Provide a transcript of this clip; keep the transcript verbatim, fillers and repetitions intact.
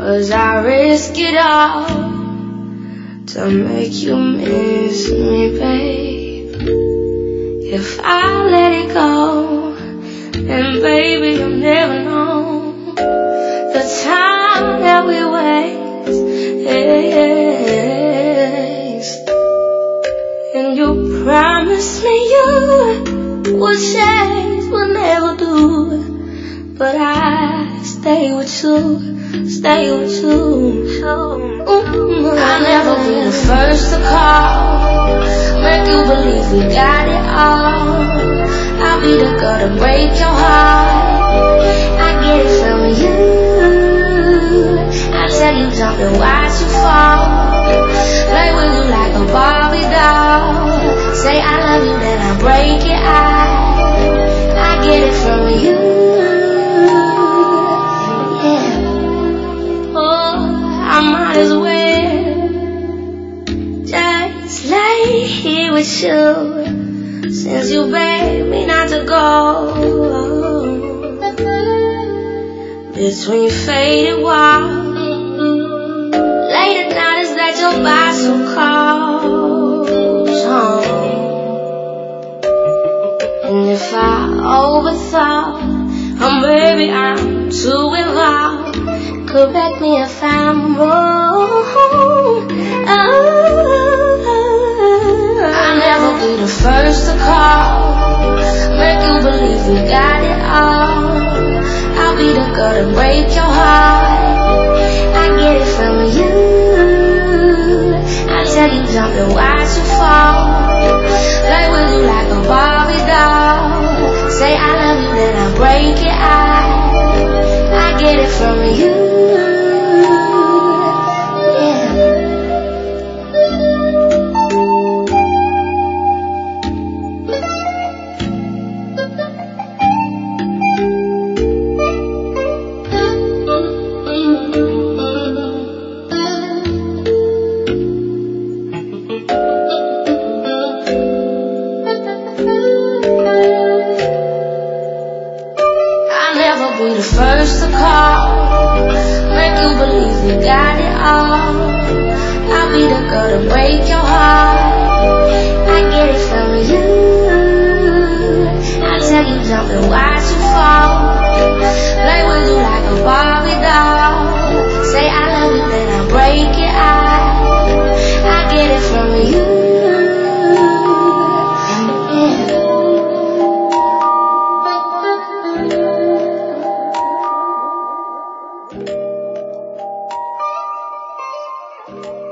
'cause I risk it all to make you miss me, babe. If I let it go, then baby you'll never know the time that we waste. And you promised me you would change, would never do, but I stay with you, stay with you. Mm-hmm. I'll never be the first to call, make you believe we got it all. I'll be the girl to break your heart, I get it from you. I tell you jump and watch you fall, play with you like a Barbie doll. Say I love you, then I break it out, I get it from you. Yeah. Oh, I might as well just lay here with you, since you begged me not to go. Between faded walls, late at night is that your bicycle calls home. And if I overthought, oh baby I'm too involved, correct me if I'm wrong. Oh, I'll never be the first to call, make you believe we got it all. I'll be the girl to break your heart, I get it from you. I tell you jump and watch you fall, play with you like a Barbie doll. Say I love you, then I break it out, I get it from you. Be the first to call, make you believe we got it all. I'll be the girl to break your heart, I get it from you. I tell you jump and watch you fall, play with you like a Barbie doll. Say I love you, then I break it out, I get it from you. Yeah.